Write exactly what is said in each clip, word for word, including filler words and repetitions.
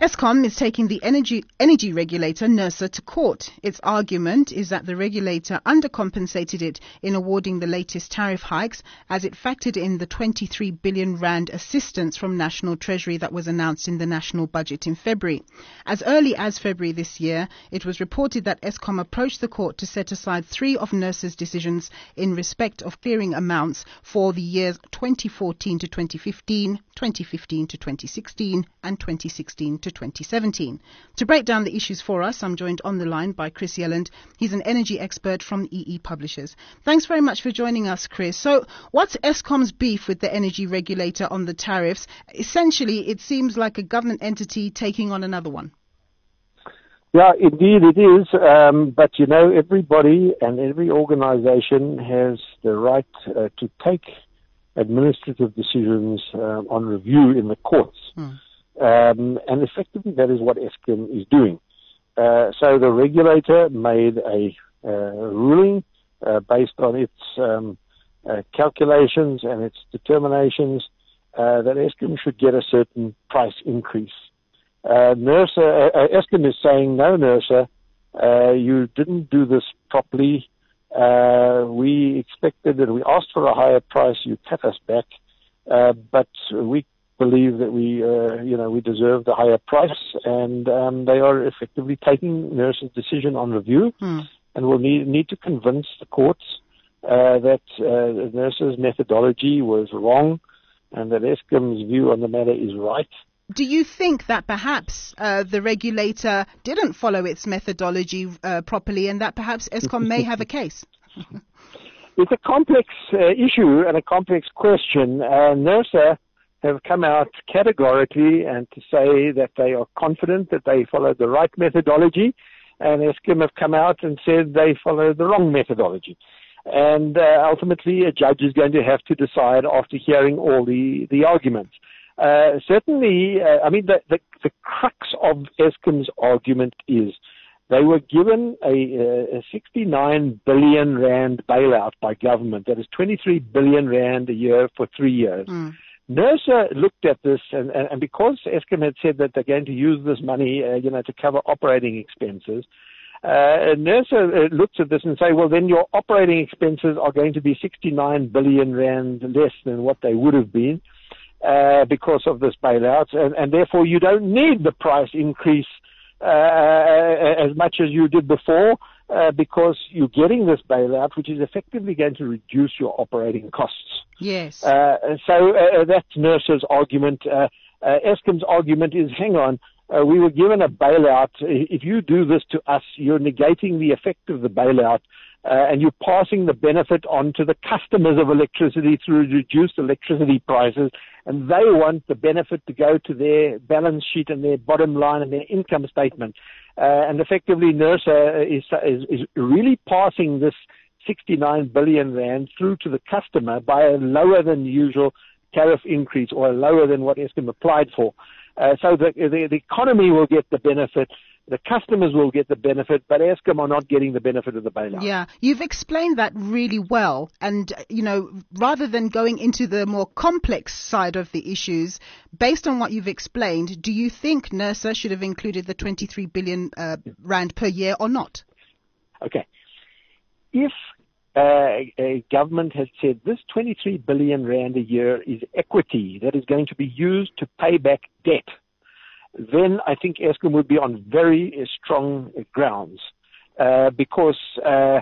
Eskom is taking the energy energy regulator, NERSA, to court. Its argument is that the regulator undercompensated it in awarding the latest tariff hikes, as it factored in the twenty-three billion rand assistance from National Treasury that was announced in the national budget in February. As early as February this year, it was reported that Eskom approached the court to set aside three of NERSA's decisions in respect of clearing amounts for the years twenty fourteen to twenty fifteen, twenty fifteen to twenty sixteen, and twenty sixteen to twenty seventeen. To break down the issues for us, I'm joined on the line by Chris Yelland. He's an energy expert from E E Publishers. Thanks very much for joining us, Chris. So what's Eskom's beef with the energy regulator on the tariffs? Essentially, it seems like a government entity taking on another one. Yeah, indeed it is. Um, but, you know, everybody and every organization has the right uh, to take administrative decisions uh, on review in the courts. Hmm. Um, and effectively, that is what Eskom is doing. Uh, so the regulator made a uh, ruling uh, based on its um, uh, calculations and its determinations uh, that Eskom should get a certain price increase. Uh, NERSA, uh, Eskom is saying, no, NERSA, uh, you didn't do this properly. Uh, we expected that we asked for a higher price, you cut us back, uh, but we believe that we, uh, you know, we deserve the higher price, and um, they are effectively taking NERSA's decision on review, hmm. and will need, need to convince the courts uh, that uh, NERSA's methodology was wrong, and that Eskom's view on the matter is right. Do you think that perhaps uh, the regulator didn't follow its methodology uh, properly, and that perhaps Eskom may have a case? It's a complex uh, issue and a complex question. Uh, NERSA have come out categorically and to say that they are confident that they followed the right methodology, and Eskom have come out and said they followed the wrong methodology. And uh, ultimately, a judge is going to have to decide after hearing all the, the arguments. Uh, certainly, uh, I mean, the, the, the crux of Eskom's argument is they were given a, a sixty-nine billion rand bailout by government. That is twenty-three billion rand a year for three years. Mm. NERSA looked at this, and, and, and because Eskom had said that they're going to use this money, uh, you know, to cover operating expenses, uh, NERSA uh, looked at this and say, well, then your operating expenses are going to be sixty-nine billion rand less than what they would have been. Uh, because of this bailout, and, and therefore you don't need the price increase uh, as much as you did before, uh, because you're getting this bailout, which is effectively going to reduce your operating costs. Yes. Uh, so uh, that's NERSA's argument. Uh, uh, Eskom's argument is, hang on, uh, we were given a bailout. If you do this to us, you're negating the effect of the bailout. Uh, and you're passing the benefit on to the customers of electricity through reduced electricity prices, and they want the benefit to go to their balance sheet and their bottom line and their income statement. Uh, and effectively, NERSA is, is, is really passing this sixty-nine billion rand through to the customer by a lower than usual tariff increase, or a lower than what Eskom applied for. Uh, so the, the, the economy will get the benefit. The customers will get the benefit, but Eskom are not getting the benefit of the bailout. Yeah, you've explained that really well. And, you know, rather than going into the more complex side of the issues, based on what you've explained, do you think NERSA should have included the twenty-three billion uh, rand per year or not? Okay. If uh, a government had said this twenty-three billion rand a year is equity that is going to be used to pay back debt, then I think Eskom would be on very uh, strong uh, grounds, uh, because uh,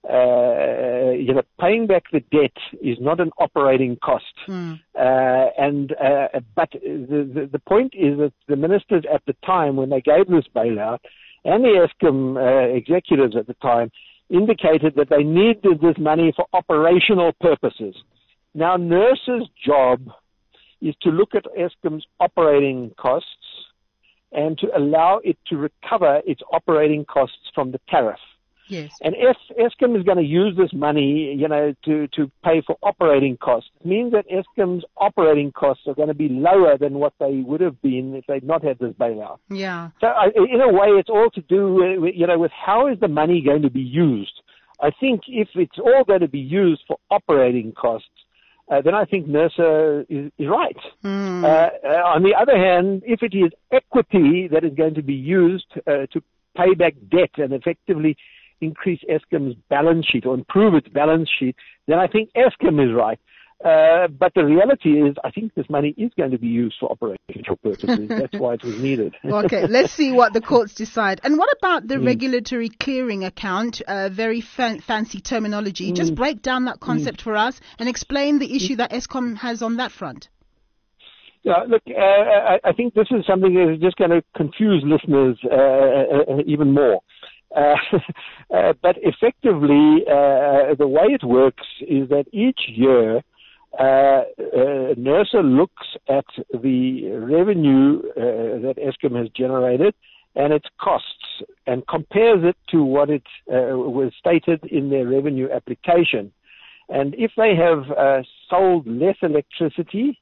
uh, you know, paying back the debt is not an operating cost. Mm. Uh, and uh, but the, the the point is that the ministers at the time, when they gave this bailout, and the Eskom uh, executives at the time, indicated that they needed this money for operational purposes. Now, NERSA's job is to look at Eskom's operating costs and to allow it to recover its operating costs from the tariff. Yes. And if Eskom is going to use this money, you know, to, to pay for operating costs, it means that Eskom's operating costs are going to be lower than what they would have been if they'd not had this bailout. Yeah. So I, in a way, it's all to do with, you know, with how is the money going to be used. I think if it's all going to be used for operating costs, uh, then I think NERSA is, is right. Mm. Uh, uh, on the other hand, if it is equity that is going to be used uh, to pay back debt and effectively increase Eskom's balance sheet or improve its balance sheet, then I think Eskom is right. Uh, but the reality is, I think this money is going to be used for operational purposes. That's why it was needed. Okay, let's see what the courts decide. And what about the Mm. regulatory clearing account? Uh, very fan- fancy terminology. Mm. Just break down that concept mm. for us and explain the issue that Eskom has on that front. Yeah, look, uh, I, I think this is something that is just going to confuse listeners uh, uh, even more. Uh, uh, but effectively, uh, the way it works is that each year, Uh, uh, NERSA looks at the revenue uh, that Eskom has generated and its costs and compares it to what it uh, was stated in their revenue application. And if they have uh, sold less electricity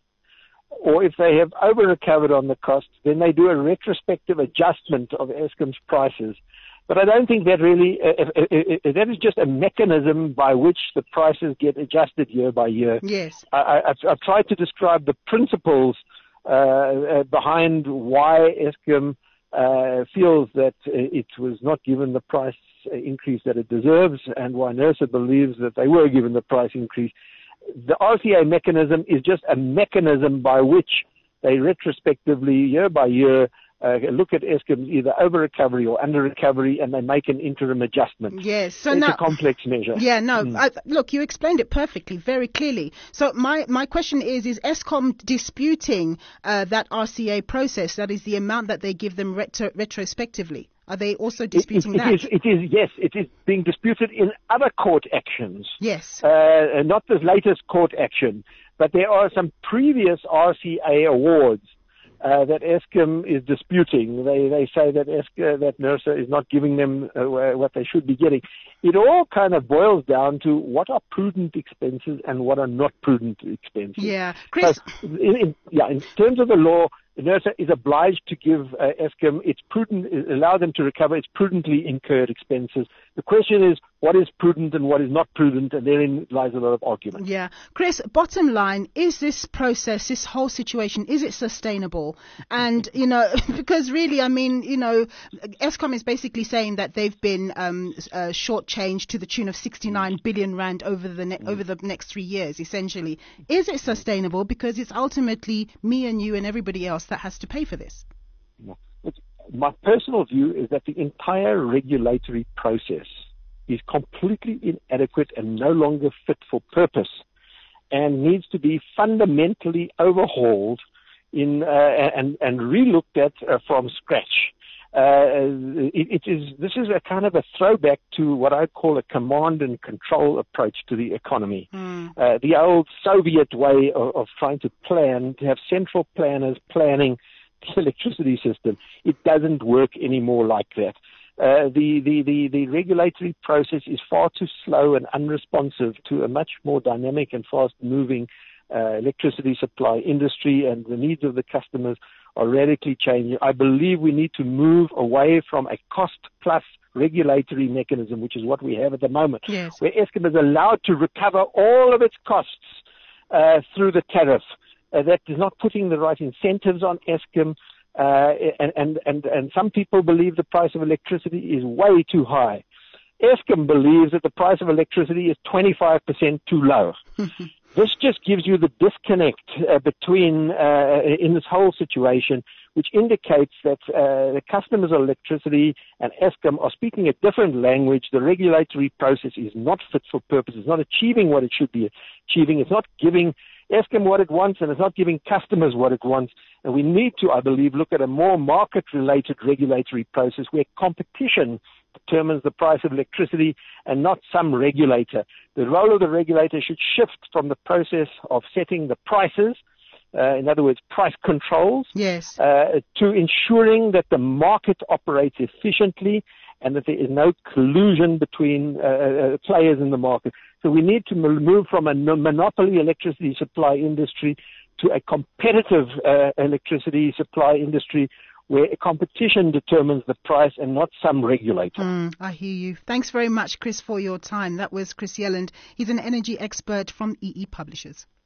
or if they have over-recovered on the costs, then they do a retrospective adjustment of Eskom's prices. But I don't think that really, uh, uh, uh, uh, that is just a mechanism by which the prices get adjusted year by year. Yes. I, I, I've, I've tried to describe the principles uh, uh, behind why Eskom uh, feels that it was not given the price increase that it deserves and why NERSA believes that they were given the price increase. The R C A mechanism is just a mechanism by which they retrospectively, year by year, Uh, look at Eskom's either over-recovery or under-recovery, and they make an interim adjustment. Yes. So it's now, a complex measure. Yeah, no, Mm. I, look, you explained it perfectly, very clearly. So my, my question is, is Eskom disputing uh, that R C A process, that is the amount that they give them retro- retrospectively? Are they also disputing it, it, that? It is, it is, yes, it is being disputed in other court actions. Yes. Uh, not this latest court action, but there are some previous R C A awards Uh, that Eskom is disputing. They they say that Eskom, that NERSA is not giving them uh, what they should be getting. It all kind of boils down to what are prudent expenses and what are not prudent expenses. Yeah, Chris. So in, in, yeah, in terms of the law, NERSA is obliged to give uh, Eskom its prudent, allow them to recover its prudently incurred expenses. The question is, what is prudent and what is not prudent, and therein lies a lot of argument. Yeah. Chris, bottom line, is this process, this whole situation, is it sustainable? And, you know, because really, I mean, you know, Eskom is basically saying that they've been um, uh, shortchanged to the tune of sixty-nine billion rand over the ne- over the next three years, essentially. Is it sustainable? Because it's ultimately me and you and everybody else that has to pay for this. My personal view is that the entire regulatory process is completely inadequate and no longer fit for purpose and needs to be fundamentally overhauled in uh, and, and re-looked at uh, from scratch. Uh, it, it is, this is a kind of a throwback to what I call a command and control approach to the economy. Mm. Uh, the old Soviet way of, of trying to plan, to have central planners planning the electricity system. It doesn't work anymore like that. Uh, the, the, the, the regulatory process is far too slow and unresponsive to a much more dynamic and fast-moving uh, electricity supply industry, and the needs of the customers are radically changing. I believe we need to move away from a cost-plus regulatory mechanism, which is what we have at the moment, yes. where Eskom is allowed to recover all of its costs uh, through the tariff. Uh, that is not putting the right incentives on Eskom, uh, and, and, and, and some people believe the price of electricity is way too high. Eskom believes that the price of electricity is twenty-five percent too low. This just gives you the disconnect uh, between, uh, in this whole situation, which indicates that uh, the customers of electricity and Eskom are speaking a different language. The regulatory process is not fit for purpose. It's not achieving what it should be achieving. It's not giving Eskom what it wants, and it's not giving customers what it wants. And we need to, I believe, look at a more market-related regulatory process where competition determines the price of electricity and not some regulator. The role of the regulator should shift from the process of setting the prices, uh, in other words, price controls, yes. uh, to ensuring that the market operates efficiently and that there is no collusion between uh, players in the market. So we need to move from a monopoly electricity supply industry to a competitive uh, electricity supply industry where competition determines the price and not some regulator. Mm, I hear you. Thanks very much, Chris, for your time. That was Chris Yelland. He's an energy expert from E E Publishers.